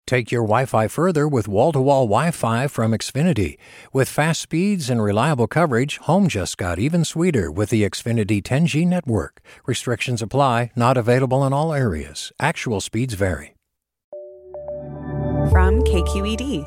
Take your Wi-Fi further with wall-to-wall Wi-Fi from Xfinity. With fast speeds and reliable coverage, home just got even sweeter with the Xfinity 10G network. Restrictions apply, not available in all areas. Actual speeds vary. From KQED.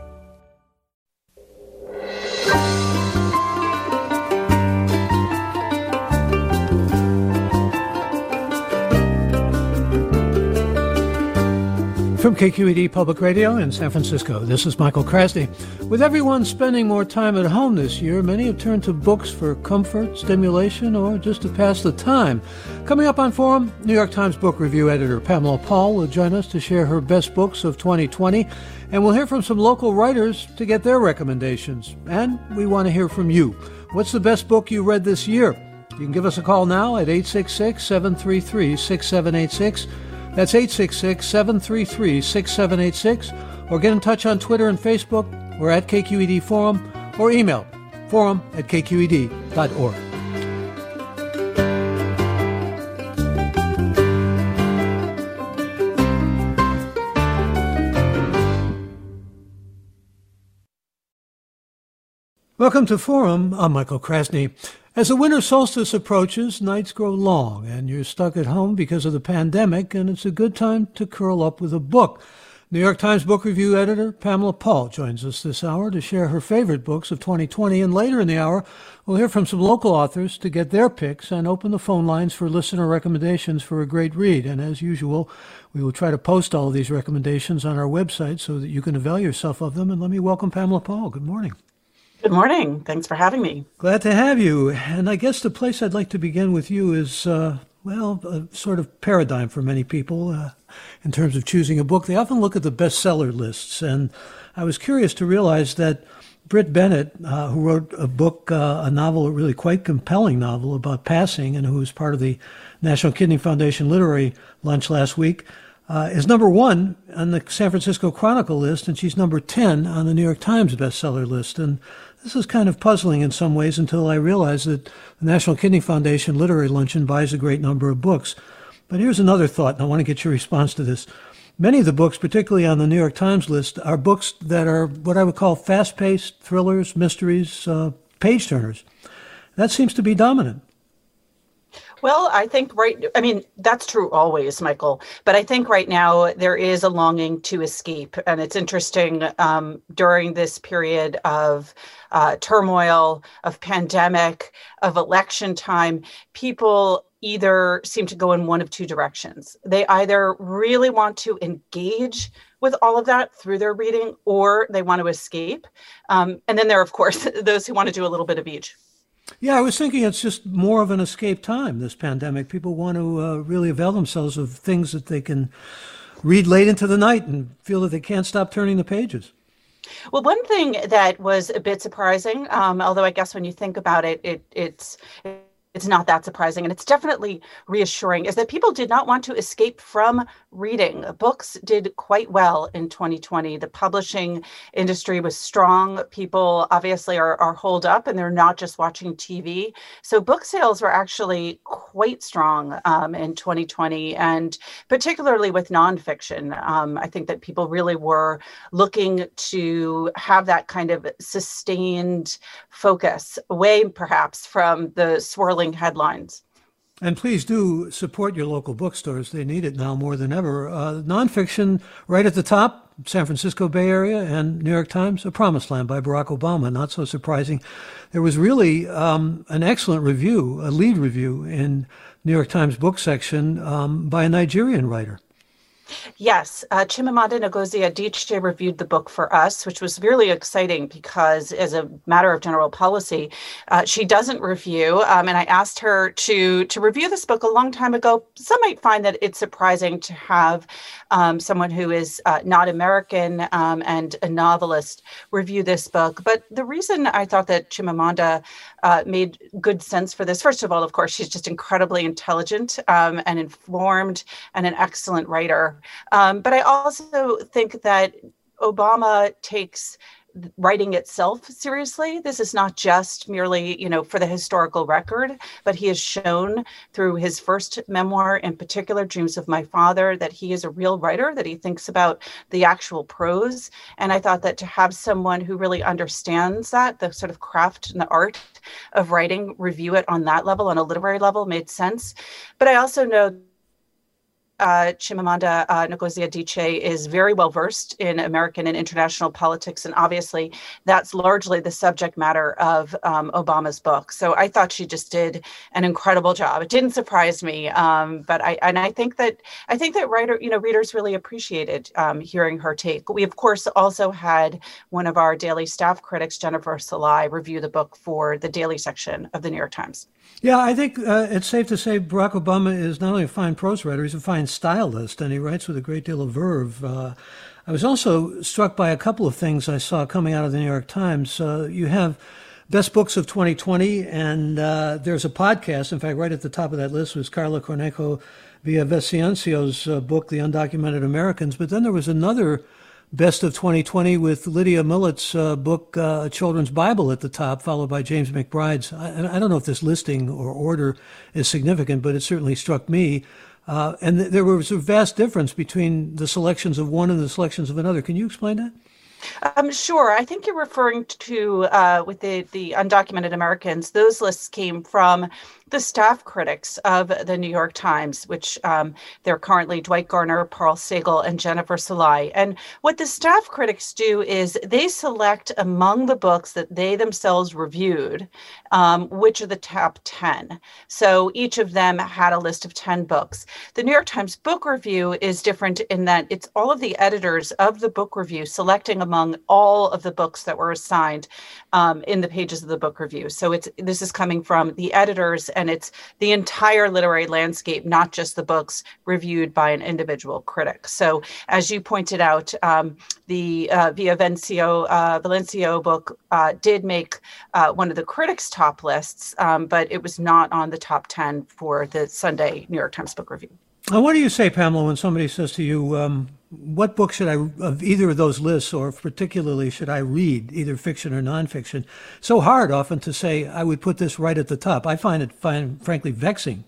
From KQED Public Radio in San Francisco, this is Michael Krasny. With everyone spending more time at home this year, many have turned to books for comfort, stimulation, or just to pass the time. Coming up on Forum, New York Times Book Review editor Pamela Paul will join us to share her best books of 2020, and we'll hear from some local writers to get their recommendations. And we want to hear from you. What's the best book you read this year? You can give us a call now at 866-733-6786. That's 866-733-6786, or get in touch on Twitter and Facebook. We're at KQED Forum, or email forum@kqed.org. Welcome to Forum. I'm Michael Krasny. As the winter solstice approaches, nights grow long, and you're stuck at home because of the pandemic, and it's a good time to curl up with a book. New York Times Book Review editor Pamela Paul joins us this hour to share her favorite books of 2020, and later in the hour, we'll hear from some local authors to get their picks and open the phone lines for listener recommendations for a great read. And as usual, we will try to post all of these recommendations on our website so that you can avail yourself of them. And let me welcome Pamela Paul. Good morning. Good morning. Thanks for having me. Glad to have you. And I guess the place I'd like to begin with you is, a sort of paradigm for many people in terms of choosing a book. They often look at the bestseller lists. And I was curious to realize that Brit Bennett, who wrote a book, a novel, a really quite compelling novel about passing, and who was part of the National Kidney Foundation Literary Lunch last week, is number 1 on the San Francisco Chronicle list, and she's number 10 on the New York Times bestseller list. And this is kind of puzzling in some ways until I realized that the National Kidney Foundation Literary Luncheon buys a great number of books. But here's another thought, and I want to get your response to this. Many of the books, particularly on the New York Times list, are books that are what I would call fast-paced thrillers, mysteries, page-turners. That seems to be dominant. Well, I think that's true always, Michael. But I think right now there is a longing to escape. And it's interesting during this period of turmoil, of pandemic, of election time, people either seem to go in one of two directions. They either really want to engage with all of that through their reading, or they want to escape. And then there are, of course, those who want to do a little bit of each. Yeah, I was thinking it's just more of an escape time, this pandemic. People want to really avail themselves of things that they can read late into the night and feel that they can't stop turning the pages. Well, one thing that was a bit surprising, although I guess when you think about it, it's not that surprising, and it's definitely reassuring, is that people did not want to escape from reading. Books did quite well in 2020. The publishing industry was strong. People obviously are holed up, and they're not just watching TV. So book sales were actually quite strong in 2020, and particularly with nonfiction. I think that people really were looking to have that kind of sustained focus away, perhaps, from the swirling headlines. And please do support your local bookstores. They need it now more than ever. Nonfiction, right at the top, San Francisco Bay Area and New York Times, A Promised Land by Barack Obama. Not so surprising. There was really an excellent review, a lead review in New York Times book section by a Nigerian writer. Yes, Chimamanda Ngozi Adichie reviewed the book for us, which was really exciting because as a matter of general policy, she doesn't review. And I asked her to review this book a long time ago. Some might find that it's surprising to have someone who is not American and a novelist review this book. But the reason I thought that Chimamanda made good sense for this, first of all, of course, she's just incredibly intelligent and informed and an excellent writer. But I also think that Obama takes writing itself seriously. This is not just merely, for the historical record, but he has shown through his first memoir, in particular, Dreams of My Father, that he is a real writer, that he thinks about the actual prose. And I thought that to have someone who really understands that, the sort of craft and the art of writing, review it on that level, on a literary level, made sense. But I also know Chimamanda Ngozi Adichie is very well versed in American and international politics, and obviously that's largely the subject matter of Obama's book. So I thought she just did an incredible job. It didn't surprise me, but I think that readers really appreciated hearing her take. We of course also had one of our daily staff critics, Jennifer Szalai, review the book for the daily section of the New York Times. Yeah, I think it's safe to say Barack Obama is not only a fine prose writer, he's a fine stylist, and he writes with a great deal of verve. I was also struck by a couple of things I saw coming out of the New York Times. You have Best Books of 2020, and there's a podcast. In fact, right at the top of that list was Carla Cornejo Villavicencio's book, The Undocumented Americans. But then there was another Best of 2020 with Lydia Millett's book, A Children's Bible, at the top, followed by James McBride's. I don't know if this listing or order is significant, but it certainly struck me. And there was a vast difference between the selections of one and the selections of another. Can you explain that? Sure. I think you're referring to with the Undocumented Americans. Those lists came from the staff critics of the New York Times, which they're currently Dwight Garner, Paul Sagal, and Jennifer Szalai. And what the staff critics do is they select among the books that they themselves reviewed, which are the top 10. So each of them had a list of 10 books. The New York Times Book Review is different in that it's all of the editors of the book review selecting among all of the books that were assigned in the pages of the book review. So this is coming from the editors, and it's the entire literary landscape, not just the books reviewed by an individual critic. So as you pointed out, the Villavicencio book did make one of the critics' top lists, but it was not on the top 10 for the Sunday New York Times Book Review. Now, what do you say, Pamela, when somebody says to you, what book should I, of either of those lists, or particularly should I read, either fiction or nonfiction? So hard often to say, I would put this right at the top. I find it, frankly, vexing.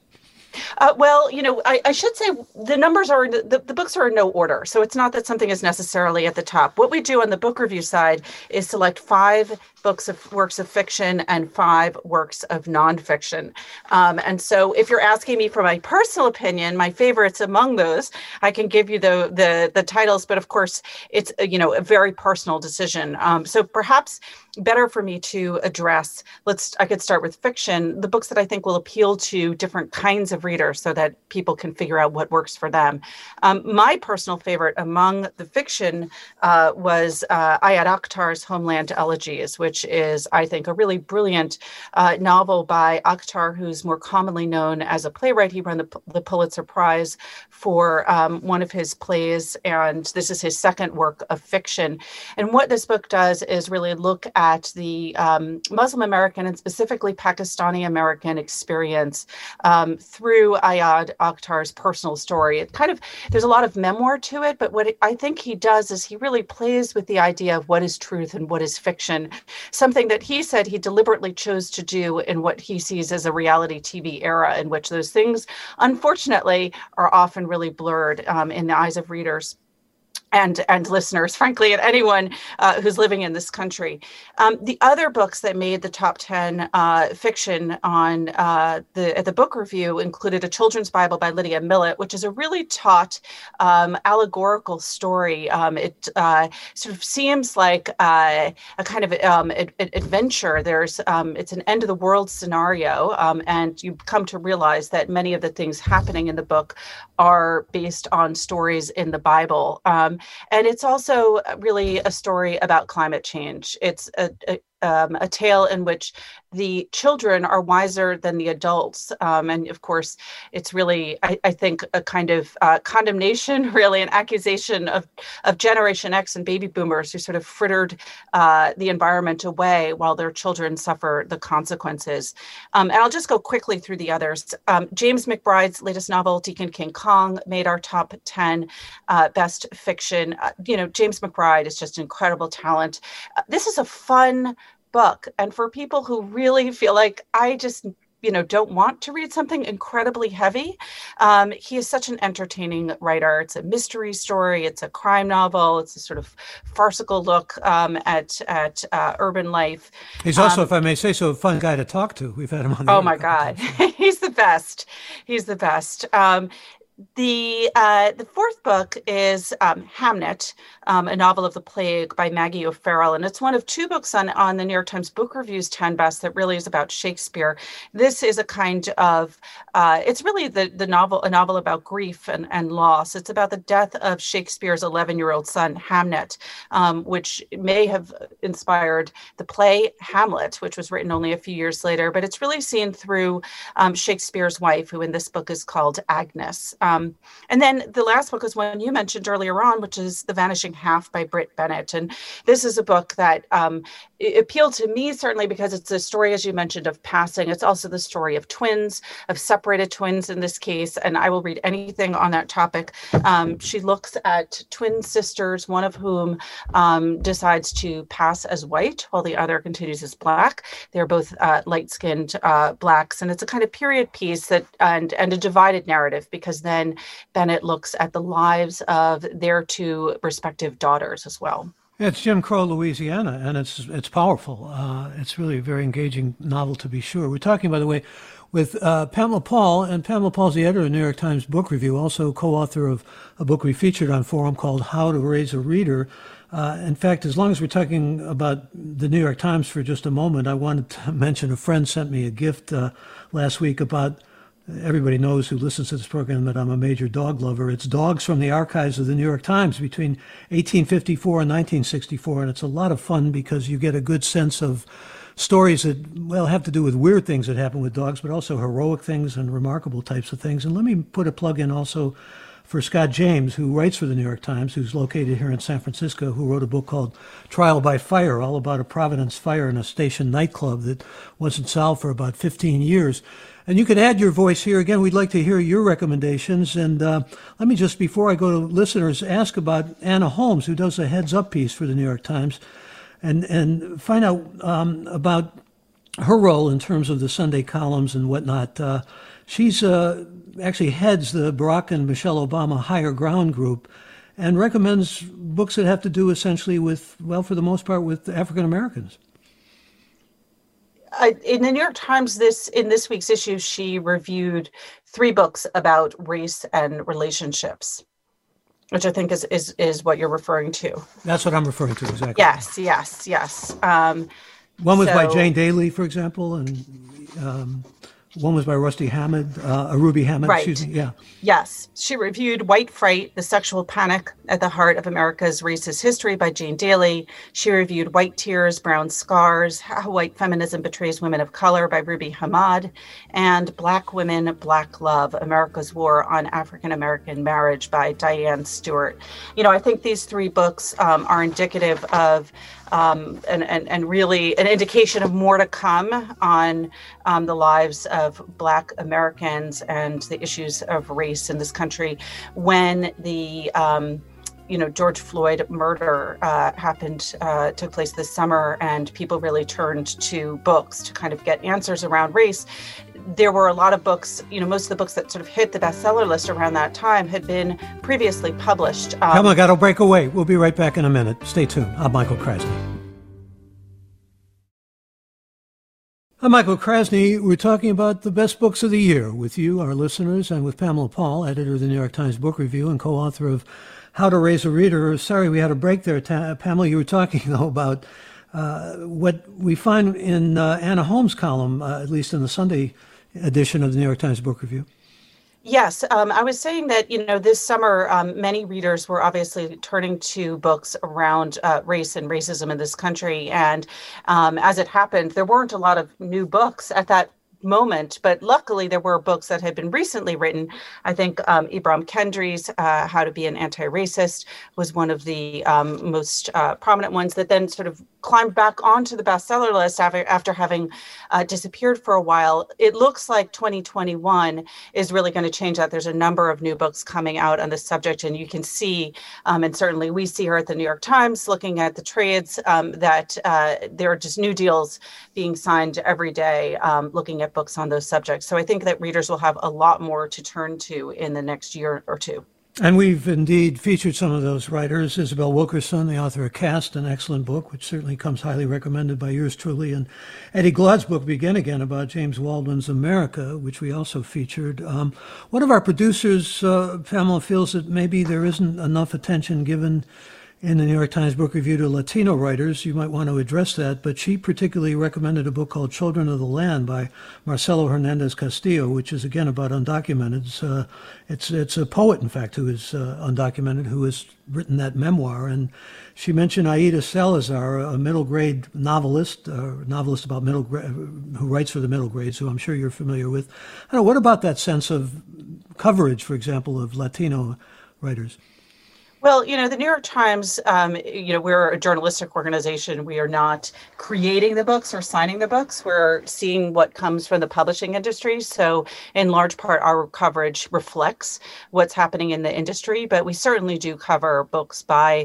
Well, I should say the numbers are, the books are in no order. So it's not that something is necessarily at the top. What we do on the book review side is select 5 works of fiction and 5 works of nonfiction. And so if you're asking me for my personal opinion, my favorites among those, I can give you the titles, but of course it's, a very personal decision. So perhaps better for me to address, I could start with fiction, the books that I think will appeal to different kinds of readers so that people can figure out what works for them. My personal favorite among the fiction was Ayad Akhtar's Homeland Elegies, which is, I think, a really brilliant novel by Akhtar, who's more commonly known as a playwright. He won the Pulitzer Prize for one of his plays, and this is his second work of fiction. And what this book does is really look at the Muslim American and specifically Pakistani American experience through Ayad Akhtar's personal story. There's a lot of memoir to it, but what I think he does is he really plays with the idea of what is truth and what is fiction, something that he said he deliberately chose to do in what he sees as a reality TV era in which those things, unfortunately, are often really blurred in the eyes of readers and listeners, frankly, and anyone who's living in this country. The other books that made the top 10 fiction at the book review included A Children's Bible by Lydia Millett, which is a really taut allegorical story. It sort of seems like a kind of adventure. It's an end of the world scenario, and you come to realize that many of the things happening in the book are based on stories in the Bible. And it's also really a story about climate change. It's a tale in which the children are wiser than the adults. And of course, it's really, I think, a kind of condemnation, really an accusation of Generation X and baby boomers who sort of frittered the environment away while their children suffer the consequences. And I'll just go quickly through the others. James McBride's latest novel, Deacon King Kong, made our top 10 best fiction. James McBride is just incredible talent. This is a fun book. And for people who really feel like, I just don't want to read something incredibly heavy, he is such an entertaining writer. It's a mystery story. It's a crime novel. It's a sort of farcical look at urban life. He's also, if I may say so, a fun guy to talk to. We've had him on the Oh my God. He's the best. He's the best. The fourth book is Hamnet, a novel of the plague by Maggie O'Farrell, and it's one of two books on the New York Times Book Review's 10 Best that really is about Shakespeare. This is a kind of it's really a novel about grief and loss. It's about the death of Shakespeare's 11-year-old son Hamnet, which may have inspired the play Hamlet, which was written only a few years later. But it's really seen through Shakespeare's wife, who in this book is called Agnes. And then the last book is one you mentioned earlier on, which is The Vanishing Half by Brit Bennett. And this is a book that appealed to me, certainly because it's a story, as you mentioned, of passing. It's also the story of twins, of separated twins in this case. And I will read anything on that topic. She looks at twin sisters, one of whom decides to pass as white while the other continues as black. They're both light-skinned blacks. And it's a kind of period piece and a divided narrative, because then Bennett looks at the lives of their two respective daughters as well. It's Jim Crow, Louisiana, and it's powerful. It's really a very engaging novel, to be sure. We're talking, by the way, with Pamela Paul, and Pamela Paul's the editor of the New York Times Book Review, also co-author of a book we featured on Forum called How to Raise a Reader. In fact, as long as we're talking about the New York Times for just a moment, I wanted to mention a friend sent me a gift last week about, everybody knows who listens to this program that I'm a major dog lover. It's dogs from the archives of the New York Times between 1854 and 1964. And it's a lot of fun because you get a good sense of stories that, well, have to do with weird things that happen with dogs, but also heroic things and remarkable types of things. And let me put a plug in also for Scott James, who writes for the New York Times, who's located here in San Francisco, who wrote a book called Trial by Fire, all about a Providence fire in a station nightclub that wasn't solved for about 15 years. And you can add your voice here. Again, we'd like to hear your recommendations. And let me just, before I go to listeners, ask about Anna Holmes, who does a heads-up piece for the New York Times, and find out about her role in terms of the Sunday columns and whatnot. She's actually heads the Barack and Michelle Obama Higher Ground group and recommends books that have to do essentially with, well, for the most part, with African Americans. In the New York Times, in this week's issue, she reviewed 3 books about race and relationships, which I think is what you're referring to. That's what I'm referring to, exactly. Yes. One was by Jane Daly, for example, and one was by Rusty Hamid, Ruby Hamid, right. Excuse me, yeah. Yes, she reviewed White Fright, The Sexual Panic at the Heart of America's Racist History by Jane Daly. She reviewed White Tears, Brown Scars, How White Feminism Betrays Women of Color by Ruby Hamad, and Black Women, Black Love, America's War on African American Marriage by Diane Stewart. I think these 3 books are indicative of and really an indication of more to come on the lives of Black Americans and the issues of race in this country when the George Floyd murder took place this summer, and people really turned to books to kind of get answers around race. There were a lot of books, most of the books that sort of hit the bestseller list around that time had been previously published. Come on, gotta break away. We'll be right back in a minute. Stay tuned. I'm Michael Krasny. I'm Michael Krasny. We're talking about the best books of the year with you, our listeners, and with Pamela Paul, editor of the New York Times Book Review and co-author of How to Raise a Reader. Sorry, we had a break there. Pamela, you were talking, though, about what we find in Anna Holmes' column, at least in the Sunday edition of the New York Times Book Review. Yes, I was saying that, this summer, many readers were obviously turning to books around race and racism in this country. And as it happened, there weren't a lot of new books at that moment, but luckily there were books that had been recently written. I think Ibram Kendry's How to Be an Anti-Racist was one of the most prominent ones that then sort of climbed back onto the bestseller list after having disappeared for a while. It looks like 2021 is really going to change that. There's a number of new books coming out on this subject, and you can see, and certainly we see here at the New York Times, looking at the trades, that there are just new deals being signed every day, looking at books on those subjects. So I think that readers will have a lot more to turn to in the next year or two. And we've indeed featured some of those writers. Isabel Wilkerson, the author of Caste, an excellent book, which certainly comes highly recommended by yours truly. And Eddie Glaud's book, Begin Again, about James Baldwin's America, which we also featured. One of our producers, Pamela, feels that maybe there isn't enough attention given in the New York Times Book Review to Latino writers. You might want to address that, but she particularly recommended a book called Children of the Land by Marcelo Hernandez Castillo, which is again about undocumented. It's a poet, in fact, who is undocumented, who has written that memoir. And she mentioned Aida Salazar, a middle grade novelist about middle grade, who writes for the middle grades, who I'm sure you're familiar with. I don't know, what about that sense of coverage, for example, of Latino writers? Well, the New York Times, we're a journalistic organization. We are not creating the books or signing the books. We're seeing what comes from the publishing industry. So in large part, our coverage reflects what's happening in the industry. But we certainly do cover books by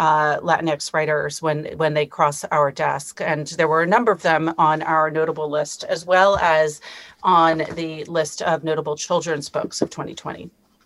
Latinx writers when they cross our desk. And there were a number of them on our notable list, as well as on the list of notable children's books of 2020.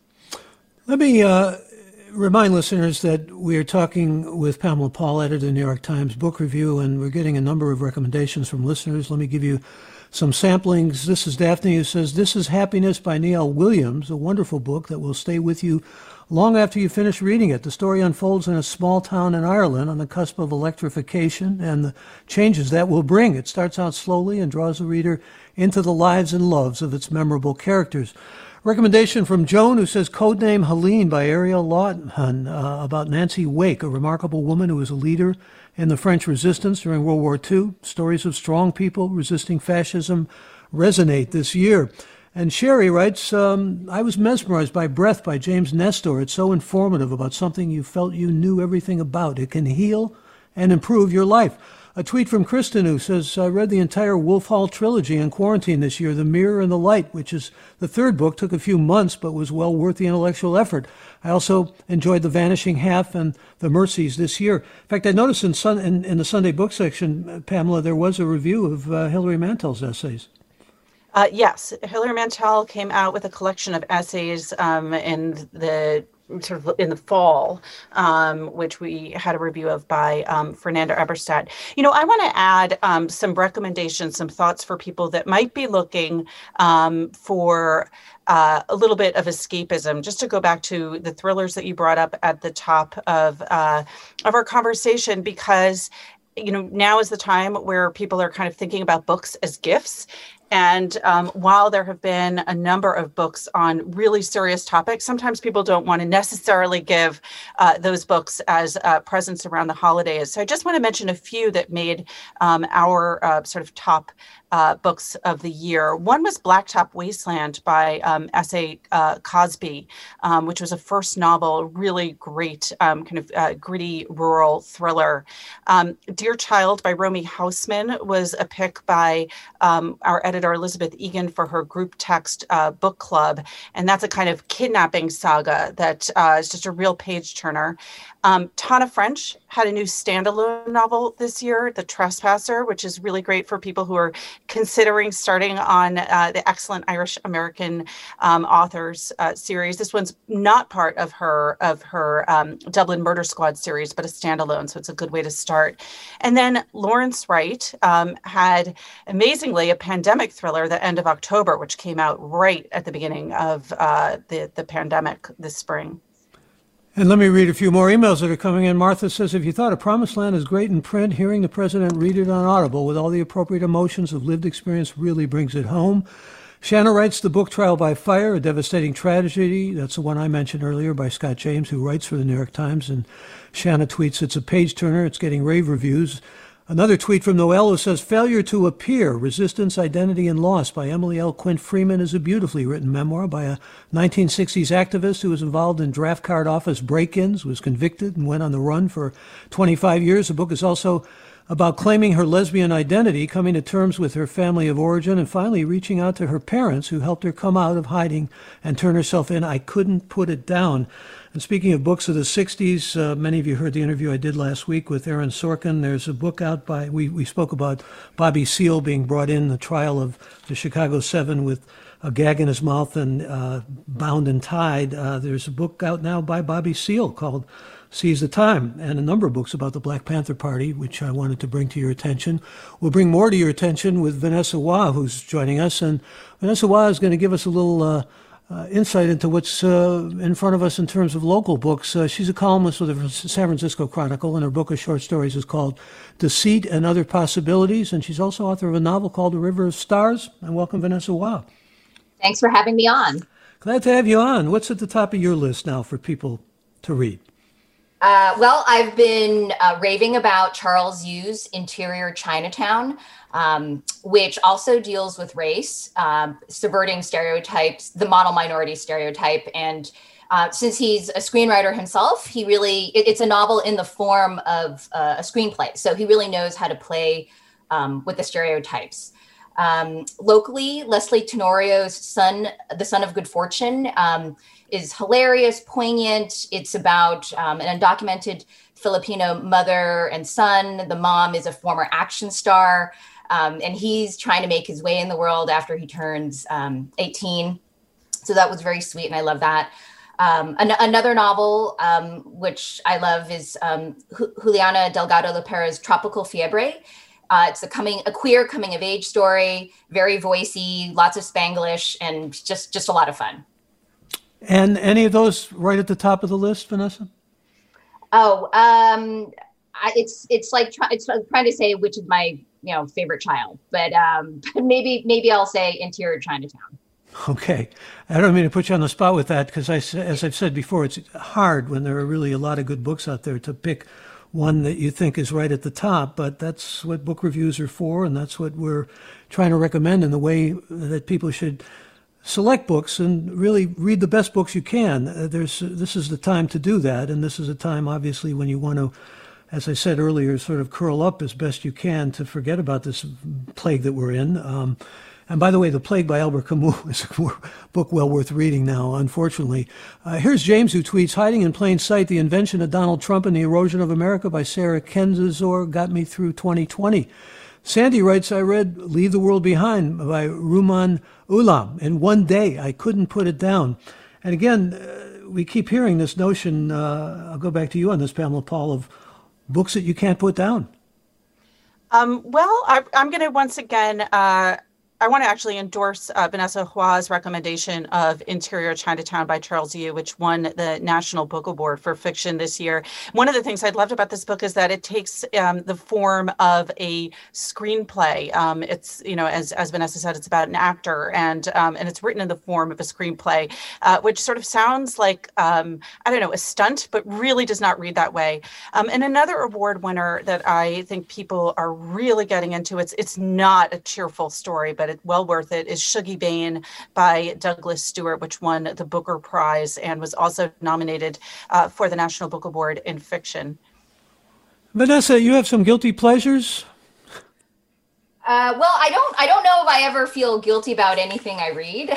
Let me remind listeners that we are talking with Pamela Paul, editor of the New York Times Book Review, and we're getting a number of recommendations from listeners. Let me give you some samplings. This is Daphne, who says, "This is Happiness" by Neil Williams, a wonderful book that will stay with you long after you finish reading it. The story unfolds in a small town in Ireland on the cusp of electrification and the changes that will bring. It starts out slowly and draws the reader into the lives and loves of its memorable characters. Recommendation from Joan, who says Codename Helene by Ariel Lawton, about Nancy Wake, a remarkable woman who was a leader in the French resistance during World War II. Stories of strong people resisting fascism resonate this year. And Sherry writes, I was mesmerized by Breath by James Nestor. It's so informative about something you felt you knew everything about. It can heal and improve your life. A tweet from Kristen, who says, I read the entire Wolf Hall trilogy in quarantine this year, The Mirror and the Light, which is the third book, took a few months, but was well worth the intellectual effort. I also enjoyed The Vanishing Half and The Mercies this year. In fact, I noticed in the Sunday book section, Pamela, there was a review of Hilary Mantel's essays. Yes, Hilary Mantel came out with a collection of essays in the fall, which we had a review of by Fernanda Eberstadt. I want to add some recommendations, some thoughts for people that might be looking for a little bit of escapism. Just to go back to the thrillers that you brought up at the top of our conversation, because now is the time where people are kind of thinking about books as gifts. And while there have been a number of books on really serious topics, sometimes people don't want to necessarily give those books as presents around the holidays. So I just want to mention a few that made our sort of top books of the year. One was Blacktop Wasteland by S.A. Cosby, which was a first novel, really great kind of gritty rural thriller. Dear Child by Romy Hausman was a pick by our editor Elizabeth Egan for her group text book club. And that's a kind of kidnapping saga that is just a real page turner. Tana French had a new standalone novel this year, The Trespasser, which is really great for people who are considering starting on the excellent Irish American authors series. This one's not part of her Dublin Murder Squad series, but a standalone, so it's a good way to start. And then Lawrence Wright had, amazingly, a pandemic thriller, The End of October, which came out right at the beginning of the pandemic this spring. And let me read a few more emails that are coming in. Martha says, if you thought A Promised Land is great in print, hearing the president read it on Audible with all the appropriate emotions of lived experience really brings it home. Shanna writes the book Trial by Fire, A Devastating Tragedy. That's the one I mentioned earlier by Scott James, who writes for the New York Times. And Shanna tweets, it's a page-turner. It's getting rave reviews. Another tweet from Noelle who says, Failure to Appear, Resistance, Identity, and Loss by Emily L. Quint Freeman is a beautifully written memoir by a 1960s activist who was involved in draft card office break-ins, was convicted, and went on the run for 25 years. The book is also about claiming her lesbian identity, coming to terms with her family of origin, and finally reaching out to her parents who helped her come out of hiding and turn herself in. I couldn't put it down. And speaking of books of the 60s, many of you heard the interview I did last week with Aaron Sorkin. There's a book out by, we spoke about Bobby Seale being brought in, the trial of the Chicago 7 with a gag in his mouth and bound and tied. There's a book out now by Bobby Seale called Seize the Time, and a number of books about the Black Panther Party, which I wanted to bring to your attention. We'll bring more to your attention with Vanessa Waugh, who's joining us. And Vanessa Waugh is going to give us a little insight into what's in front of us in terms of local books. She's a columnist with the San Francisco Chronicle, and her book of short stories is called Deceit and Other Possibilities. And she's also author of a novel called The River of Stars. And welcome, Vanessa Waugh. Thanks for having me on. Glad to have you on. What's at the top of your list now for people to read? Well, I've been raving about Charles Yu's Interior Chinatown, which also deals with race, subverting stereotypes, the model minority stereotype. And since he's a screenwriter himself, it's a novel in the form of a screenplay. So he really knows how to play with the stereotypes. Locally, Leslie Tenorio's The Son of Good Fortune, is hilarious, poignant. It's about an undocumented Filipino mother and son. The mom is a former action star, and he's trying to make his way in the world after he turns 18. So that was very sweet, and I love that. Another novel, which I love, is Juliana Delgado Lopera's Tropical Fiebre. It's a queer coming of age story, very voicey, lots of Spanglish, and just a lot of fun. And any of those right at the top of the list, Vanessa? Oh, it's like trying to say which is my favorite child, but maybe I'll say Interior Chinatown. Okay, I don't mean to put you on the spot with that because as I've said before, it's hard when there are really a lot of good books out there to pick one that you think is right at the top, but that's what book reviews are for, and that's what we're trying to recommend in the way that people should select books and really read the best books you can. This is the time to do that, and this is a time, obviously, when you want to, as I said earlier, sort of curl up as best you can to forget about this plague that we're in. And by the way, The Plague by Albert Camus is a book well worth reading now, unfortunately. Here's James, who tweets, Hiding in Plain Sight, The Invention of Donald Trump and the Erosion of America by Sarah Kenzazor got me through 2020. Sandy writes, I read Leave the World Behind by Rumaan Ulam. In one day, I couldn't put it down. And again, we keep hearing this notion, I'll go back to you on this, Pamela Paul, of books that you can't put down. Well, I'm going to once again, I want to actually endorse Vanessa Waugh's recommendation of Interior Chinatown by Charles Yu, which won the National Book Award for fiction this year. One of the things I loved about this book is that it takes the form of a screenplay. It's, as Vanessa said, it's about an actor, and it's written in the form of a screenplay, which sort of sounds like, a stunt, but really does not read that way. And another award winner that I think people are really getting into, it's not a cheerful story, but it's well worth it, is Shuggie Bain by Douglas Stewart, which won the Booker Prize and was also nominated for the National Book Award in fiction. Vanessa, you have some guilty pleasures? Well, I don't know if I ever feel guilty about anything I read.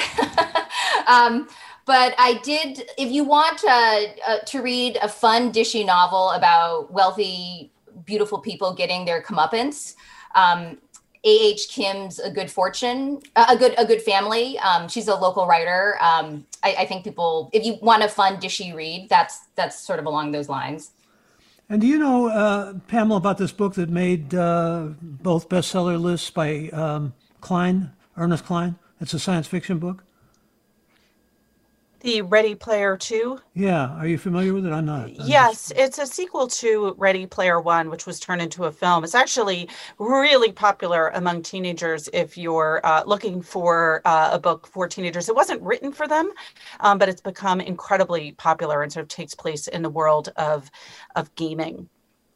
But I did, if you want to read a fun, dishy novel about wealthy, beautiful people getting their comeuppance, A.H. Kim's A Good Fortune, a good Family. She's a local writer. I think people, if you want a fun, dishy read, that's sort of along those lines. And do you know, Pamela, about this book that made both bestseller lists by Ernest Cline? It's a science fiction book. The Ready Player 2? Yeah. Are you familiar with it? I'm not. Yes, it's a sequel to Ready Player One, which was turned into a film. It's actually really popular among teenagers if you're looking for a book for teenagers. It wasn't written for them, but it's become incredibly popular and sort of takes place in the world of gaming.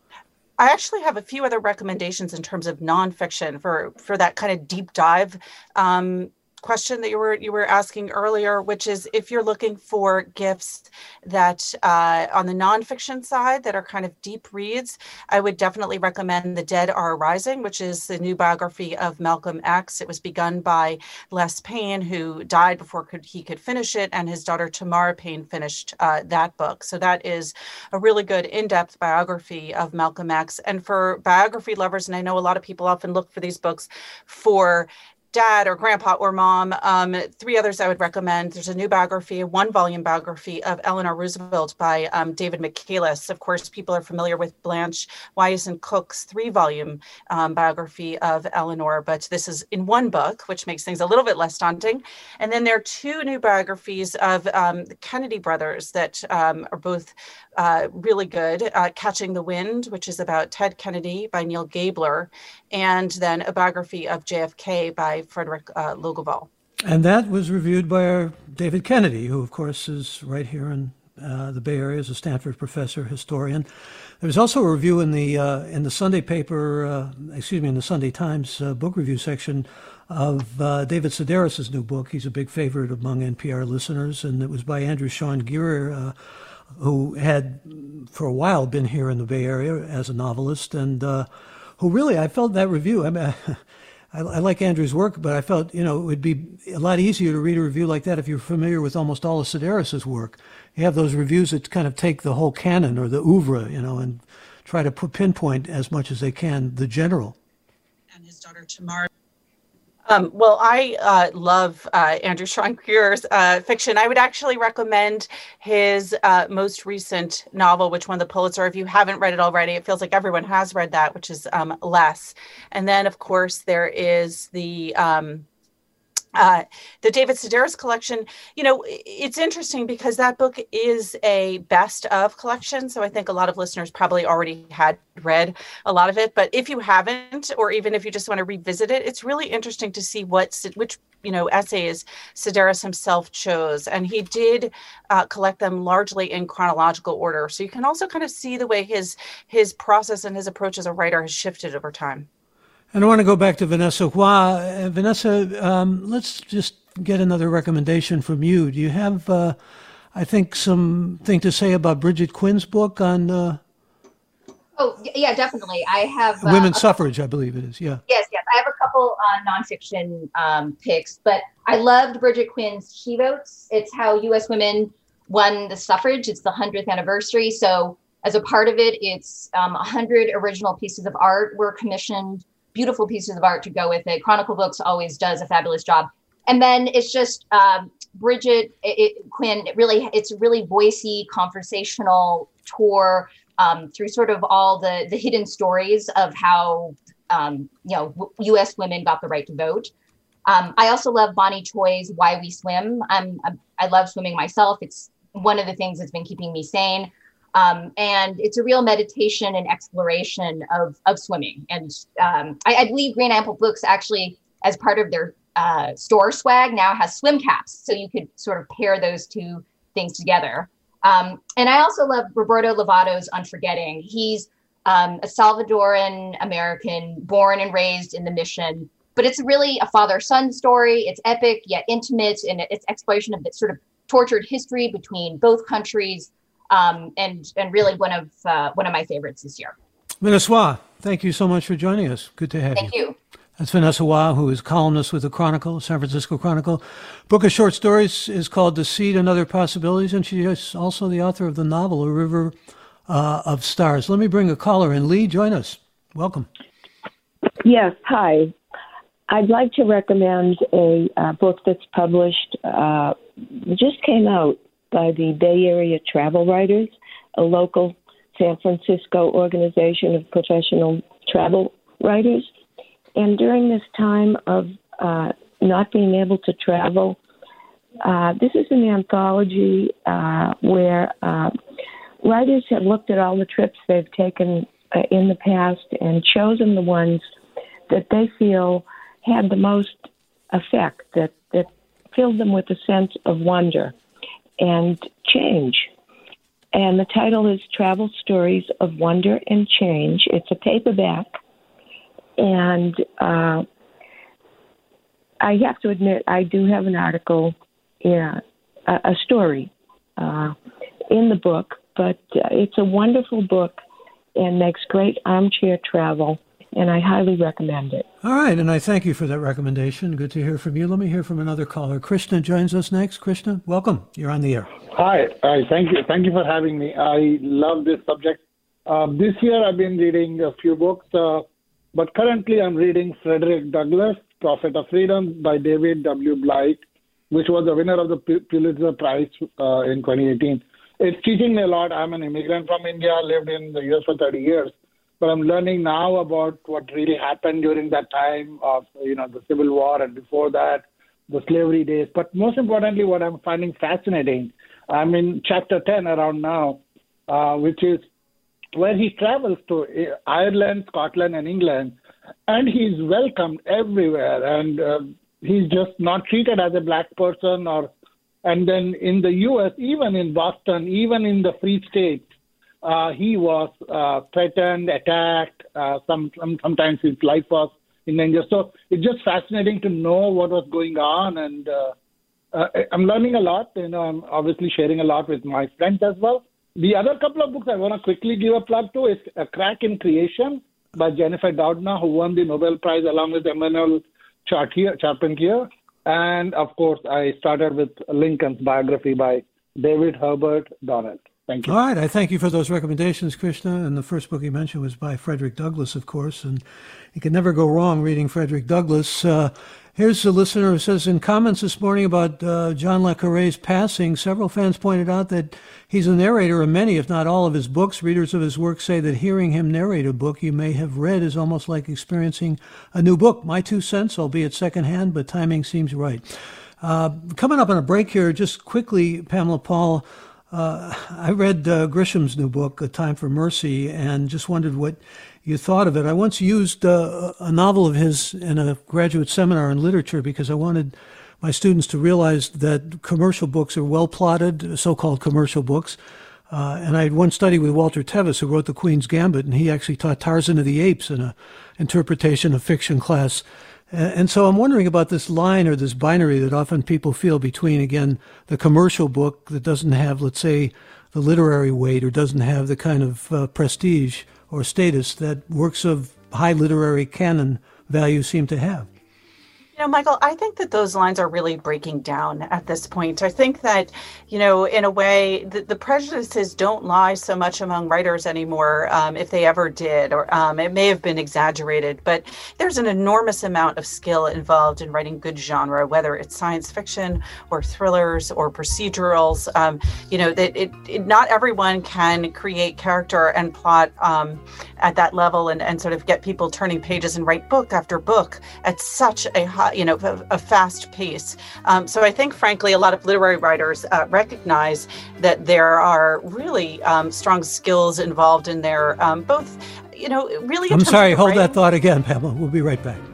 I actually have a few other recommendations in terms of nonfiction for that kind of deep dive question that you were asking earlier, which is if you're looking for gifts that on the nonfiction side that are kind of deep reads, I would definitely recommend The Dead Are Rising, which is the new biography of Malcolm X. It was begun by Les Payne, who died before he could finish it, and his daughter Tamara Payne finished that book. So that is a really good in-depth biography of Malcolm X. And for biography lovers, and I know a lot of people often look for these books for dad or grandpa or mom. Three others I would recommend. There's a new biography, a 1-volume biography of Eleanor Roosevelt by David McCallis. Of course, people are familiar with Blanche Wyson Cook's 3-volume biography of Eleanor, but this is in one book, which makes things a little bit less daunting. And then there are 2 new biographies of the Kennedy brothers that are both really good. Catching the Wind, which is about Ted Kennedy by Neil Gabler, and then a biography of JFK by Frederick Logevall. And that was reviewed by our David Kennedy, who, of course, is right here in the Bay Area as a Stanford professor, historian. There's also a review in the Sunday paper, in the Sunday Times book review section of David Sedaris' new book. He's a big favorite among NPR listeners, and it was by Andrew Sean Girer, who had for a while been here in the Bay Area as a novelist, and who really, I felt that review, I mean, I like Andrew's work, but I felt, it would be a lot easier to read a review like that if you're familiar with almost all of Sedaris' work. You have those reviews that kind of take the whole canon or the oeuvre, and try to pinpoint as much as they can the general. And his daughter Tamara. Well, I love Andrew Sean Gier's fiction. I would actually recommend his most recent novel, which won the Pulitzer. If you haven't read it already, it feels like everyone has read that, which is Less. And then, of course, there is the David Sedaris collection. It's interesting because that book is a best of collection. So I think a lot of listeners probably already had read a lot of it. But if you haven't, or even if you just want to revisit it, it's really interesting to see which essays Sedaris himself chose. And he did collect them largely in chronological order. So you can also kind of see the way his process and his approach as a writer has shifted over time. And I want to go back to Vanessa Hua. Vanessa, let's just get another recommendation from you. Do you have, I think, something to say about Bridget Quinn's book on... Oh, yeah, definitely. I have... women's suffrage, I believe it is, yeah. Yes. I have a couple nonfiction picks, but I loved Bridget Quinn's She Votes. It's how U.S. women won the suffrage. It's the 100th anniversary. So as a part of it, it's 100 original pieces of art were commissioned, beautiful pieces of art to go with it. Chronicle Books always does a fabulous job. And then it's just Bridget Quinn, it's a really voicey, conversational tour through sort of all the hidden stories of how, U.S. women got the right to vote. I also love Bonnie Choi's Why We Swim. I love swimming myself. It's one of the things that's been keeping me sane. And it's a real meditation and exploration of swimming. And I believe Green Apple Books actually, as part of their store swag, now has swim caps. So you could sort of pair those two things together. And I also love Roberto Lovato's Unforgetting. He's a Salvadoran American born and raised in the Mission. But it's really a father-son story. It's epic, yet intimate, and it's exploration of the sort of tortured history between both countries. And really one of my favorites this year. Vanessa Hua, thank you so much for joining us. Good to have you. Thank you. That's Vanessa Hua, who is columnist with the Chronicle, San Francisco Chronicle. Book of short stories is called Deceit and Other Possibilities, and she is also the author of the novel A River of Stars. Let me bring a caller in. Lee, join us. Welcome. Yes, hi. I'd like to recommend a book that's published, just came out by the Bay Area Travel Writers, a local San Francisco organization of professional travel writers. And during this time of not being able to travel, This is an anthology where writers have looked at all the trips they've taken in the past and chosen the ones that they feel had the most effect, that filled them with a sense of wonder and change. And the title is Travel Stories of Wonder and Change. It's a paperback. And I have to admit, I do have an article, a story in the book, but it's a wonderful book and makes great armchair travel, and I highly recommend it. All right, and I thank you for that recommendation. Good to hear from you. Let me hear from another caller. Krishna joins us next. Krishna, welcome. You're on the air. Hi. Thank you. Thank you for having me. I love this subject. This year I've been reading a few books, but currently I'm reading Frederick Douglass, Prophet of Freedom by David W. Blight, which was the winner of the Pulitzer Prize in 2018. It's teaching me a lot. I'm an immigrant from India, lived in the U.S. for 30 years, but I'm learning now about what really happened during that time of, the Civil War and before that, the slavery days. But most importantly, what I'm finding fascinating, I'm in chapter 10 around now, which is where he travels to Ireland, Scotland, and England, and he's welcomed everywhere, and he's just not treated as a black person. And then in the U.S., even in Boston, even in the Free State, he was threatened, attacked. Sometimes his life was in danger. So it's just fascinating to know what was going on, and I'm learning a lot. I'm obviously sharing a lot with my friends as well. The other couple of books I want to quickly give a plug to is A Crack in Creation by Jennifer Doudna, who won the Nobel Prize along with Emmanuel Charpentier. And, of course, I started with Lincoln's biography by David Herbert Donald. Thank you. All right. I thank you for those recommendations, Krishna. And the first book you mentioned was by Frederick Douglass, of course. And you can never go wrong reading Frederick Douglass. Here's a listener who says, in comments this morning about John le Carré's passing, several fans pointed out that he's a narrator of many, if not all, of his books. Readers of his work say that hearing him narrate a book you may have read is almost like experiencing a new book. My 2 cents, albeit secondhand, but timing seems right. Coming up on a break here, just quickly, Pamela Paul, I read Grisham's new book, A Time for Mercy, and just wondered what you thought of it. I once used a novel of his in a graduate seminar in literature because I wanted my students to realize that commercial books are well plotted, so-called commercial books. And I had one study with Walter Tevis, who wrote The Queen's Gambit, and he actually taught Tarzan of the Apes in an interpretation of fiction class. And so I'm wondering about this line or this binary that often people feel between, again, the commercial book that doesn't have, let's say, the literary weight or doesn't have the kind of prestige or status that works of high literary canon value seem to have. Michael, I think that those lines are really breaking down at this point. I think that, in a way, the prejudices don't lie so much among writers anymore, if they ever did, or it may have been exaggerated, but there's an enormous amount of skill involved in writing good genre, whether it's science fiction or thrillers or procedurals. That not everyone can create character and plot at that level and sort of get people turning pages and write book after book at such a high, a fast pace. So I think, frankly, a lot of literary writers recognize that there are really strong skills involved in there, both, really. I'm sorry, hold that thought again, Pamela. We'll be right back.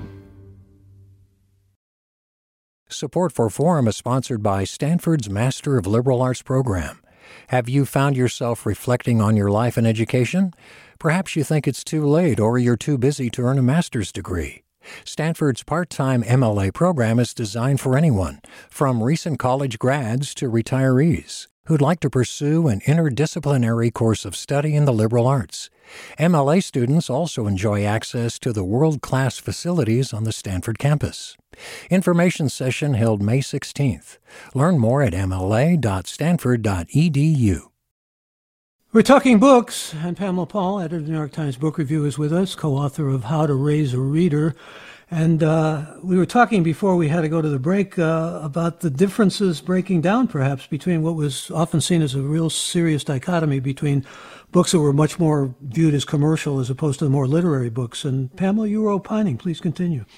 Support for Forum is sponsored by Stanford's Master of Liberal Arts program. Have you found yourself reflecting on your life and education? Perhaps you think it's too late or you're too busy to earn a master's degree. Stanford's part-time MLA program is designed for anyone, from recent college grads to retirees, who'd like to pursue an interdisciplinary course of study in the liberal arts. MLA students also enjoy access to the world-class facilities on the Stanford campus. Information session held May 16th. Learn more at mla.stanford.edu. We're talking books, and Pamela Paul, editor of the New York Times Book Review, is with us, co-author of How to Raise a Reader. And we were talking before we had to go to the break about the differences breaking down, perhaps, between what was often seen as a real serious dichotomy between books that were much more viewed as commercial as opposed to the more literary books. And Pamela, you were opining. Please continue.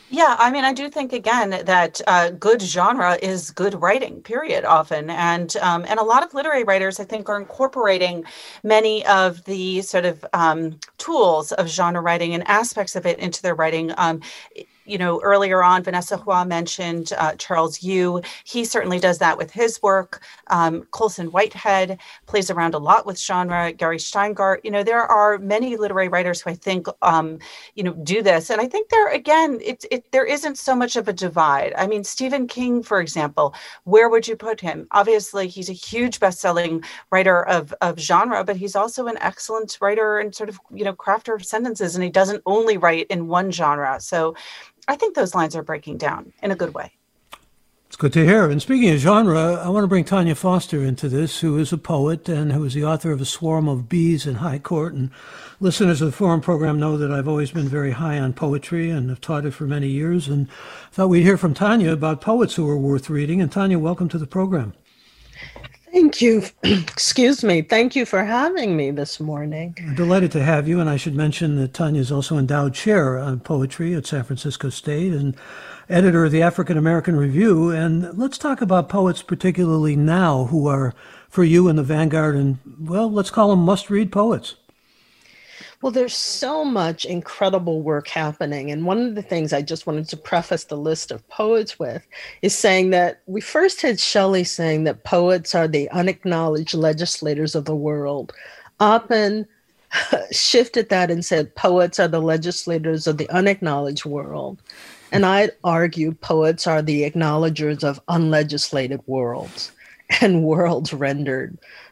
Yeah, I mean, I do think again that good genre is good writing, period, often, and a lot of literary writers, I think, are incorporating many of the sort of tools of genre writing and aspects of it into their writing. Earlier on, Vanessa Hua mentioned Charles Yu. He certainly does that with his work. Colson Whitehead plays around a lot with genre. Gary Steingart. There are many literary writers who I think, do this. And I think there isn't so much of a divide. I mean, Stephen King, for example, where would you put him? Obviously, he's a huge best-selling writer of genre, but he's also an excellent writer and sort of, crafter of sentences. And he doesn't only write in one genre. So I think those lines are breaking down in a good way. It's good to hear. And speaking of genre, I want to bring Tanya Foster into this, who is a poet and who is the author of A Swarm of Bees in High Court. And listeners of the Forum program know that I've always been very high on poetry and have taught it for many years. And thought we'd hear from Tanya about poets who are worth reading. And Tanya, welcome to the program. Thank you. Excuse me. Thank you for having me this morning. I'm delighted to have you. And I should mention that Tanya is also endowed chair on poetry at San Francisco State and editor of the African American Review. And let's talk about poets, particularly now, who are, for you, in the vanguard and, well, let's call them must-read poets. Well, there's so much incredible work happening. And one of the things I just wanted to preface the list of poets with is saying that we first had Shelley saying that poets are the unacknowledged legislators of the world. Oppen shifted that and said poets are the legislators of the unacknowledged world. And I'd argue poets are the acknowledgers of unlegislated worlds and worlds rendered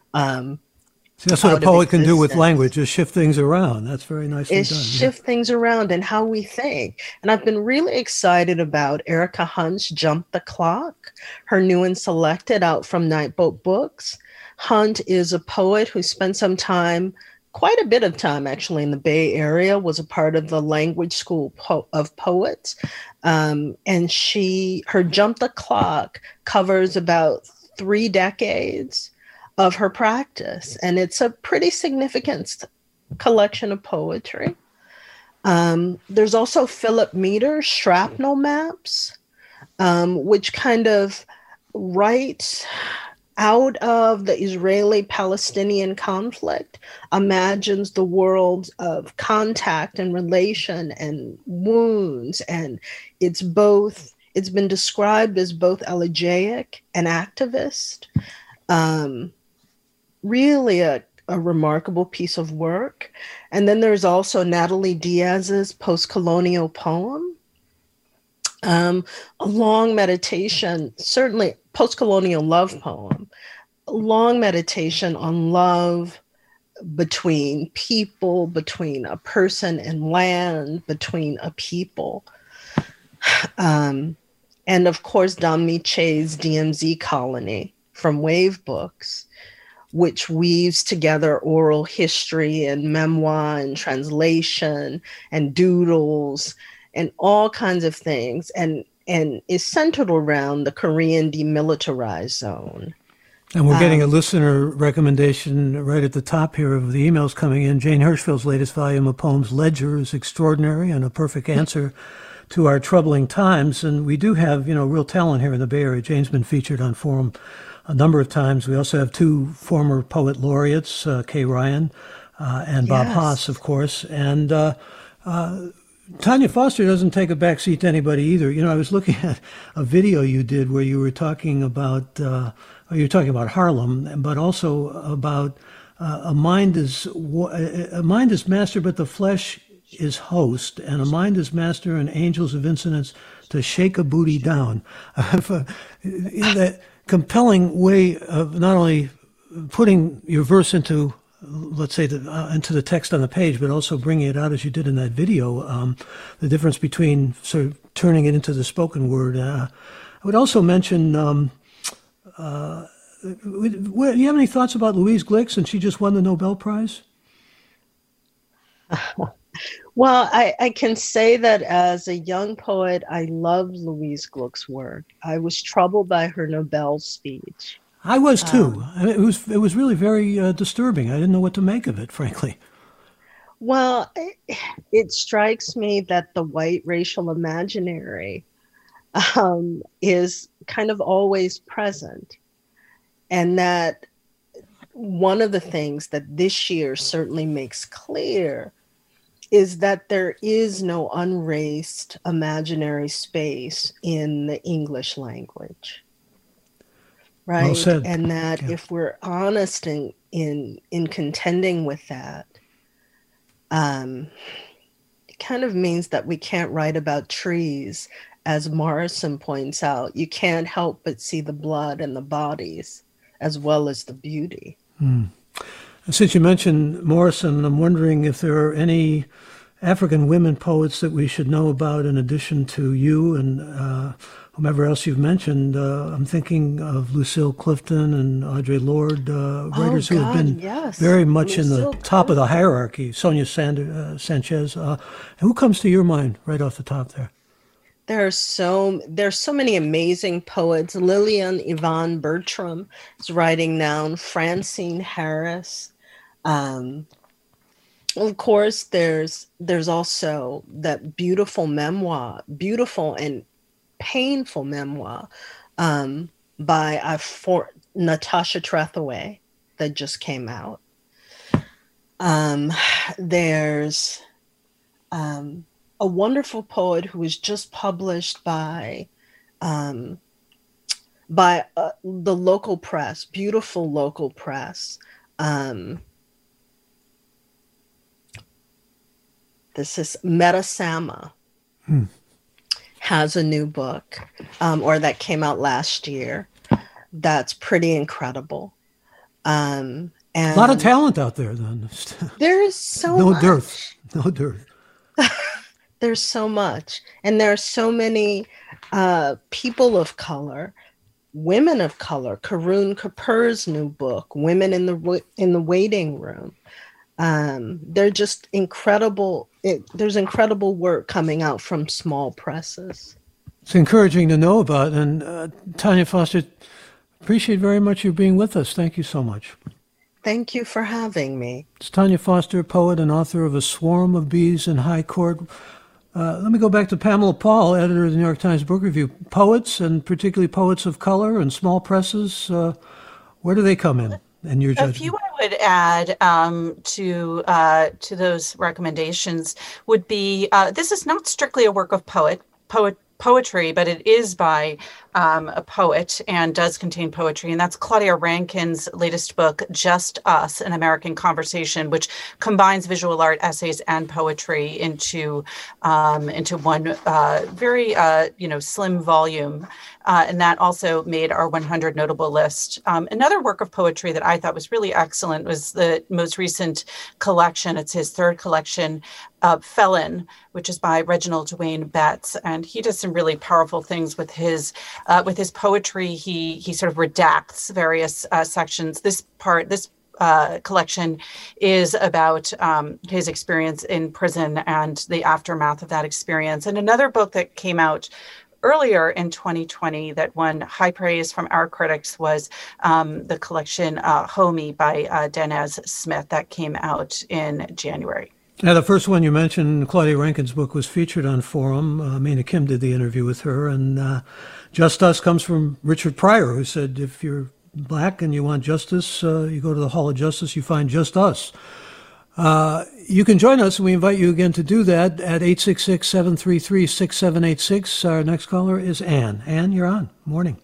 See, that's what a poet can do with language, just shift things around. That's very nicely done. Shift things around and how we think. And I've been really excited about Erica Hunt's Jump the Clock, her new and selected out from Nightboat Books. Hunt is a poet who spent some time, quite a bit of time actually, in the Bay Area, was a part of the Language School of Poets. And her Jump the Clock covers about 3 decades of her practice. And it's a pretty significant collection of poetry. There's also Philip Meader's Shrapnel Maps, which kind of writes out of the Israeli-Palestinian conflict, imagines the world of contact and relation and wounds. And it's been described as both elegiac and activist. Really a remarkable piece of work. And then there's also Natalie Diaz's Post-Colonial Poem, a long meditation, certainly post-colonial love poem, a long meditation on love between people, between a person and land, between a people. And of course, Dominique Che's DMZ Colony from Wave Books, which weaves together oral history and memoir and translation and doodles and all kinds of things, and is centered around the Korean demilitarized zone. And we're getting a listener recommendation right at the top here of the emails coming in. Jane Hirschfield's latest volume of poems, Ledger, is extraordinary and a perfect answer to our troubling times. And we do have, real talent here in the Bay Area. Jane's been featured on Forum a number of times. We also have 2 former poet laureates, Kay Ryan and Bob Haas, of course. And Tanya Foster doesn't take a backseat to anybody either. I was looking at a video you did where you were talking about Harlem, but also about a mind is master, but the flesh is host, and a mind is master, and angels of incidents to shake a booty down. That compelling way of not only putting your verse into, let's say, into the text on the page, but also bringing it out as you did in that video, the difference between sort of turning it into the spoken word. I would also mention, do you have any thoughts about Louise Glück, since she just won the Nobel Prize? Well, I can say that as a young poet, I loved Louise Glück's work. I was troubled by her Nobel speech. I was too. It was really very disturbing. I didn't know what to make of it, frankly. Well, it strikes me that the white racial imaginary is kind of always present. And that one of the things that this year certainly makes clear is that there is no unraced imaginary space in the English language. Right? Well said. And that if we're honest in contending with that, it kind of means that we can't write about trees. As Morrison points out, you can't help but see the blood and the bodies as well as the beauty. Since you mentioned Morrison, I'm wondering if there are any African women poets that we should know about in addition to you and whomever else you've mentioned. I'm thinking of Lucille Clifton and Audre Lorde, writers who have been very much in the top of the hierarchy. Sonia Sanchez. Who comes to your mind right off the top there? There's so many amazing poets. Lillian Yvonne Bertram is writing now. Francine Harris. Of course, there's also that beautiful and painful memoir by Natasha Trethewey that just came out. There's a wonderful poet who was just published by the local press, beautiful local press. This is Meta Sama. Has a new book, or that came out last year. That's pretty incredible. And a lot of talent out there, then. There is so no much. No dearth. There's so much, and there are so many people of color, women of color. Karun Kapoor's new book, "Women in the Waiting Room." They're just incredible. There's incredible work coming out from small presses. It's encouraging to know about. And Tanya Foster, appreciate very much you being with us. Thank you so much. Thank you for having me. It's Tanya Foster, poet and author of A Swarm of Bees in High Court. Let me go back to Pamela Paul, editor of the New York Times Book Review. Poets, and particularly poets of color and small presses, where do they come in your judgment? A few I would add to those recommendations would be, this is not strictly a work of poetry, but it is by a poet and does contain poetry, and that's Claudia Rankine's latest book, Just Us, An American Conversation, which combines visual art, essays, and poetry into one very slim volume. And that also made our 100 notable list. Another work of poetry that I thought was really excellent was the most recent collection. It's his third collection, Felon, which is by Reginald Dwayne Betts. And he does some really powerful things with his poetry. He sort of redacts various sections. This collection is about his experience in prison and the aftermath of that experience. And another book that came out earlier in 2020 that won high praise from our critics was the collection Homie by Danez Smith that came out in January. Now, the first one you mentioned, Claudia Rankine's book, was featured on Forum. Mina Kim did the interview with her. And Just Us comes from Richard Pryor, who said, if you're black and you want justice, you go to the Hall of Justice, you find Just Us. You can join us, and we invite you again to do that at 866-733-6786. Our next caller is Anne. Anne, you're on. Morning.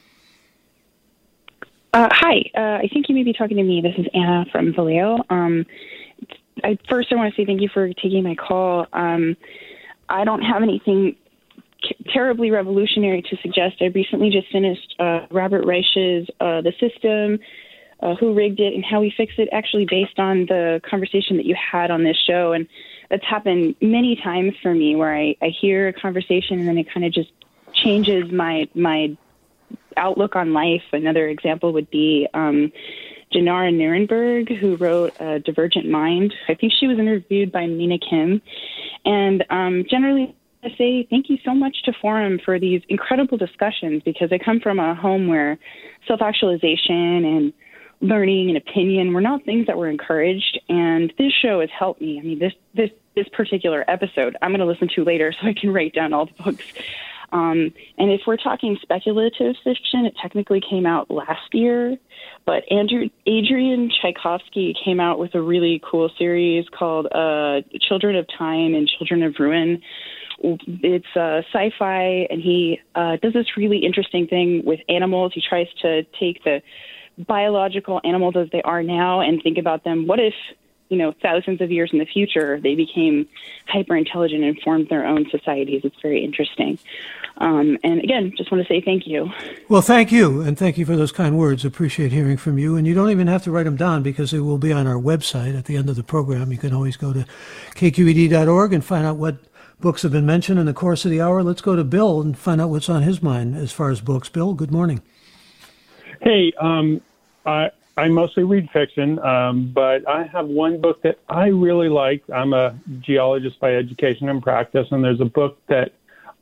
Hi. I think you may be talking to me. This is Anna from Vallejo. I want to say thank you for taking my call. I don't have anything terribly revolutionary to suggest. I recently just finished Robert Reich's The System, Who Rigged It and How We Fix It, actually based on the conversation that you had on this show. And that's happened many times for me, where I hear a conversation and then it kind of just changes my outlook on life. Another example would be Janara Nierenberg, who wrote Divergent Mind. I think she was interviewed by Mina Kim. And generally, I say thank you so much to Forum for these incredible discussions, because I come from a home where self-actualization and learning and opinion were not things that were encouraged. And this show has helped me. I mean, this this particular episode I'm going to listen to later so I can write down all the books. And if we're talking speculative fiction, it technically came out last year, but Adrian Tchaikovsky came out with a really cool series called Children of Time and Children of Ruin. It's sci-fi, and he does this really interesting thing with animals. He tries to take the biological animals as they are now and think about them. What if, thousands of years in the future, they became hyper intelligent and formed their own societies? It's very interesting. And again, just want to say thank you. Well, thank you, and thank you for those kind words. Appreciate hearing from you. And you don't even have to write them down because they will be on our website at the end of the program. You can always go to kqed.org and find out what books have been mentioned in the course of the hour. Let's go to Bill and find out what's on his mind as far as books. Bill, good morning. Hey, I mostly read fiction, but I have one book that I really like. I'm a geologist by education and practice, and there's a book that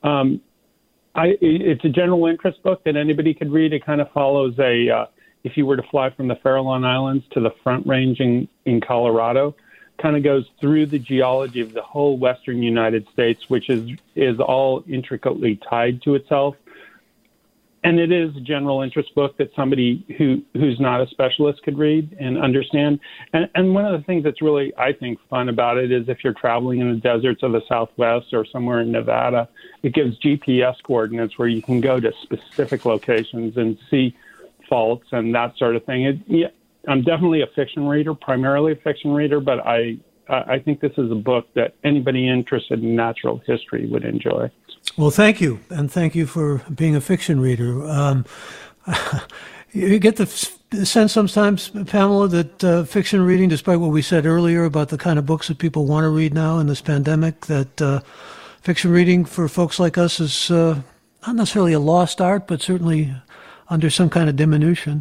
it's a general interest book that anybody could read. It kind of follows if you were to fly from the Farallon Islands to the Front Range in Colorado, kind of goes through the geology of the whole western United States, which is all intricately tied to itself. And it is a general interest book that somebody who's not a specialist could read and understand. And one of the things that's really, I think, fun about it is if you're traveling in the deserts of the Southwest or somewhere in Nevada, it gives GPS coordinates where you can go to specific locations and see faults and that sort of thing. I'm definitely a fiction reader, primarily a fiction reader, but I think this is a book that anybody interested in natural history would enjoy. Well, thank you, and thank you for being a fiction reader. You get the sense sometimes, Pamela, that fiction reading, despite what we said earlier about the kind of books that people want to read now in this pandemic, that fiction reading for folks like us is not necessarily a lost art, but certainly under some kind of diminution.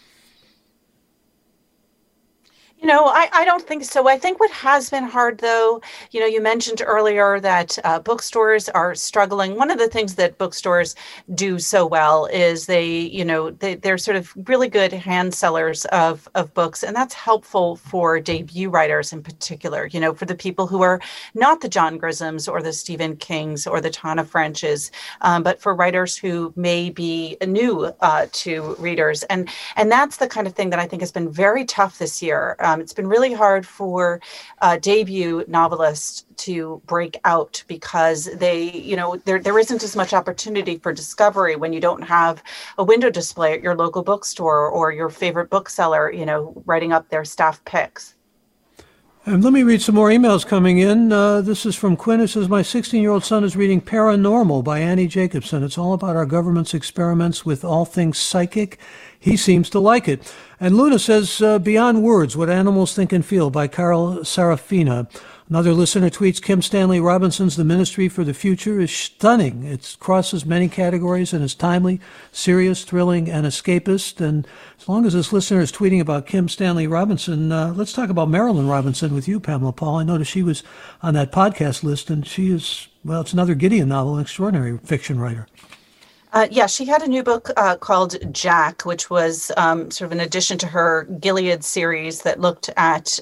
I don't think so. I think what has been hard, though, you mentioned earlier that bookstores are struggling. One of the things that bookstores do so well is they're sort of really good hand sellers of books, and that's helpful for debut writers in particular. For the people who are not the John Grishams or the Stephen Kings or the Tana Frenches, but for writers who may be new to readers, and that's the kind of thing that I think has been very tough this year. It's been really hard for debut novelists to break out because there isn't as much opportunity for discovery when you don't have a window display at your local bookstore or your favorite bookseller, writing up their staff picks. And let me read some more emails coming in. This is from Quinn, who says, my 16-year-old son is reading Paranormal by Annie Jacobson. It's all about our government's experiments with all things psychic. He seems to like it. And Luna says, Beyond Words, What Animals Think and Feel by Carol Serafina. Another listener tweets, Kim Stanley Robinson's The Ministry for the Future is stunning. It crosses many categories and is timely, serious, thrilling, and escapist. And as long as this listener is tweeting about Kim Stanley Robinson, let's talk about Marilynne Robinson with you, Pamela Paul. I noticed she was on that podcast list, and she is, it's another Gideon novel, an extraordinary fiction writer. She had a new book called Jack, which was sort of an addition to her Gilead series that looked at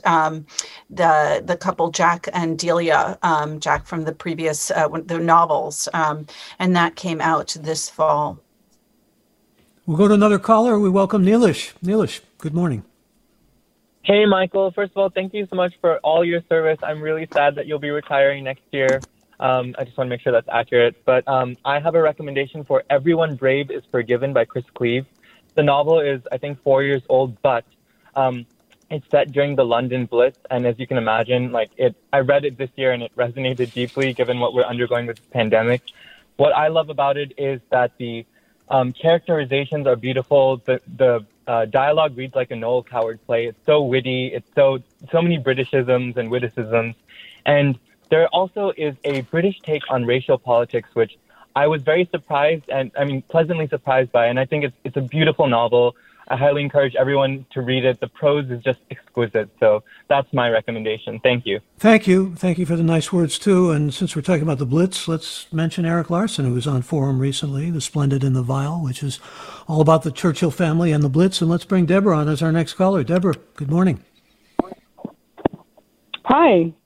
the couple Jack and Delia, Jack from the previous the novels, and that came out this fall. We'll go to another caller. We welcome Neelish. Neelish, good morning. Hey, Michael. First of all, thank you so much for all your service. I'm really sad that you'll be retiring next year. I just want to make sure that's accurate. But I have a recommendation for Everyone Brave is Forgiven by Chris Cleave. The novel is, I think, 4 years old, but it's set during the London Blitz. And as you can imagine, I read it this year and it resonated deeply given what we're undergoing with the pandemic. What I love about it is that the characterizations are beautiful. The dialogue reads like a Noel Coward play. It's so witty. It's so many Britishisms and witticisms. And there also is a British take on racial politics, which I was very surprised and, pleasantly surprised by. And I think it's a beautiful novel. I highly encourage everyone to read it. The prose is just exquisite. So that's my recommendation. Thank you. Thank you. Thank you for the nice words, too. And since we're talking about the Blitz, let's mention Erik Larson, who was on Forum recently, The Splendid and the Vile, which is all about the Churchill family and the Blitz. And let's bring Deborah on as our next caller. Deborah, good morning. Hi.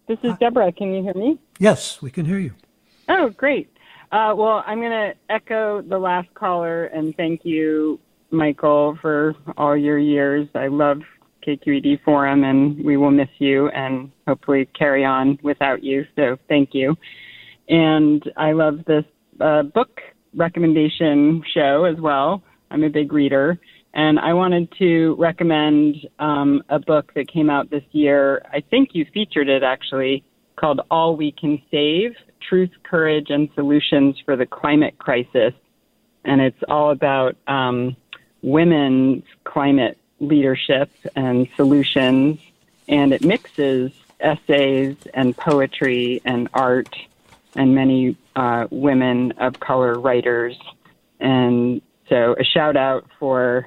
This is Deborah. Can you hear me? Yes, we can hear you. Oh, great. Well, I'm going to echo the last caller and thank you, Michael, for all your years. I love KQED Forum, and we will miss you and hopefully carry on without you. So thank you. And I love this book recommendation show as well. I'm a big reader. And I wanted to recommend a book that came out this year. I think you featured it, actually, called All We Can Save, Truth, Courage, and Solutions for the Climate Crisis. And it's all about women's climate leadership and solutions. And it mixes essays and poetry and art and many women of color writers. And so a shout out for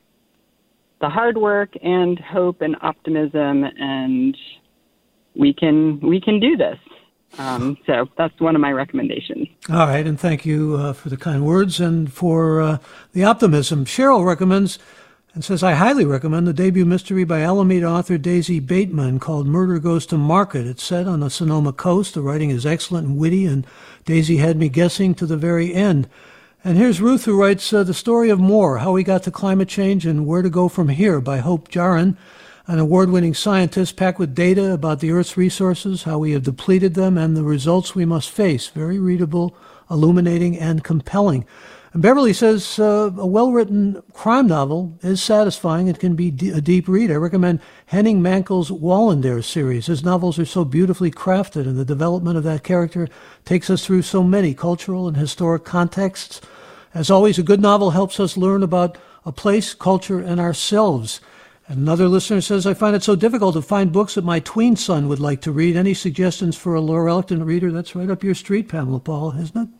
the hard work and hope and optimism, and we can do this. So that's one of my recommendations. All right, and thank you for the kind words and for the optimism. Cheryl recommends and says, I highly recommend the debut mystery by Alameda author Daisy Bateman called Murder Goes to Market. It's set on the Sonoma coast. The writing is excellent and witty, and Daisy had me guessing to the very end. And here's Ruth, who writes The Story of More, How We Got to Climate Change and Where to Go From Here by Hope Jahren, an award-winning scientist packed with data about the Earth's resources, how we have depleted them, and the results we must face. Very readable, illuminating, and compelling. And Beverly says a well-written crime novel is satisfying. It can be a deep read. I recommend Henning Mankell's Wallander series. His novels are so beautifully crafted, and the development of that character takes us through so many cultural and historic contexts. As always, a good novel helps us learn about a place, culture, and ourselves. And another listener says, I find it so difficult to find books that my tween son would like to read. Any suggestions for a reluctant reader? That's right up your street, Pamela Paul, isn't it?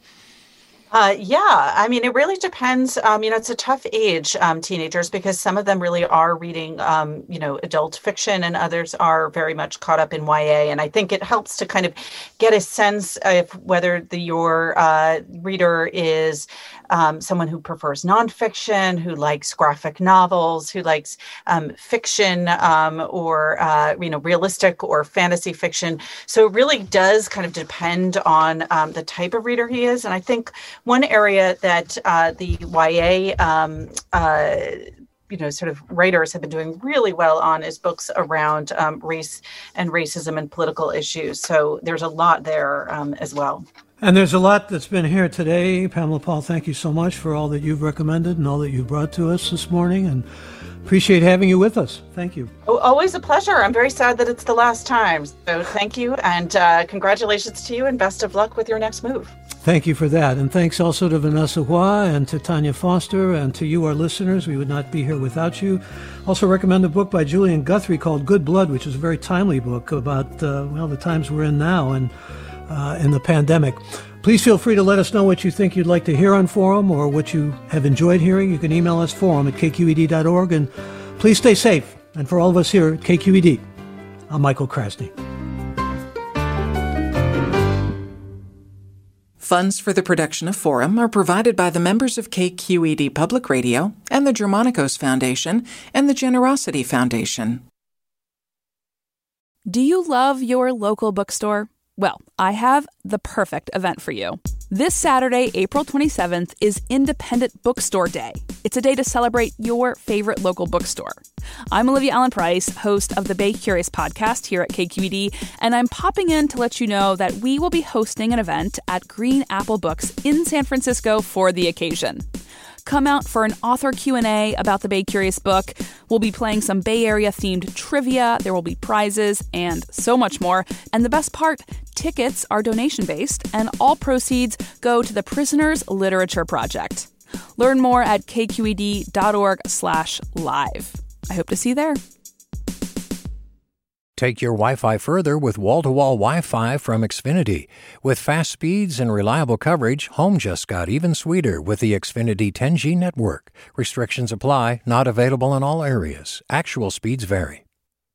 Yeah, I mean, it really depends. It's a tough age, teenagers, because some of them really are reading, adult fiction, and others are very much caught up in YA. And I think it helps to kind of get a sense of whether your reader is someone who prefers nonfiction, who likes graphic novels, who likes fiction or realistic or fantasy fiction. So it really does kind of depend on the type of reader he is. And I think one area that the YA sort of writers have been doing really well on is books around race and racism and political issues. So there's a lot there as well. And there's a lot that's been here today. Pamela Paul, thank you so much for all that you've recommended and all that you've brought to us this morning, and appreciate having you with us. Thank you. Oh, always a pleasure. I'm very sad that it's the last time. So thank you, and congratulations to you, and best of luck with your next move. Thank you for that. And thanks also to Vanessa Hua and to Tanya Foster and to you, our listeners. We would not be here without you. Also recommend a book by Julian Guthrie called Good Blood, which is a very timely book about, the times we're in now and in the pandemic. Please feel free to let us know what you think you'd like to hear on Forum or what you have enjoyed hearing. You can email us forum@kqed.org. And please stay safe. And for all of us here at KQED, I'm Michael Krasny. Funds for the production of Forum are provided by the members of KQED Public Radio and the Germanicos Foundation and the Generosity Foundation. Do you love your local bookstore? Well, I have the perfect event for you. This Saturday, April 27th, is Independent Bookstore Day. It's a day to celebrate your favorite local bookstore. I'm Olivia Allen Price, host of the Bay Curious podcast here at KQED, and I'm popping in to let you know that we will be hosting an event at Green Apple Books in San Francisco for the occasion. Come out for an author Q&A about the Bay Curious book. We'll be playing some Bay Area themed trivia. There will be prizes and so much more. And the best part, tickets are donation based and all proceeds go to the Prisoners Literature Project. Learn more at kqed.org/live. I hope to see you there. Take your Wi-Fi further with wall-to-wall Wi-Fi from Xfinity. With fast speeds and reliable coverage, home just got even sweeter with the Xfinity 10G network. Restrictions apply, not available in all areas. Actual speeds vary.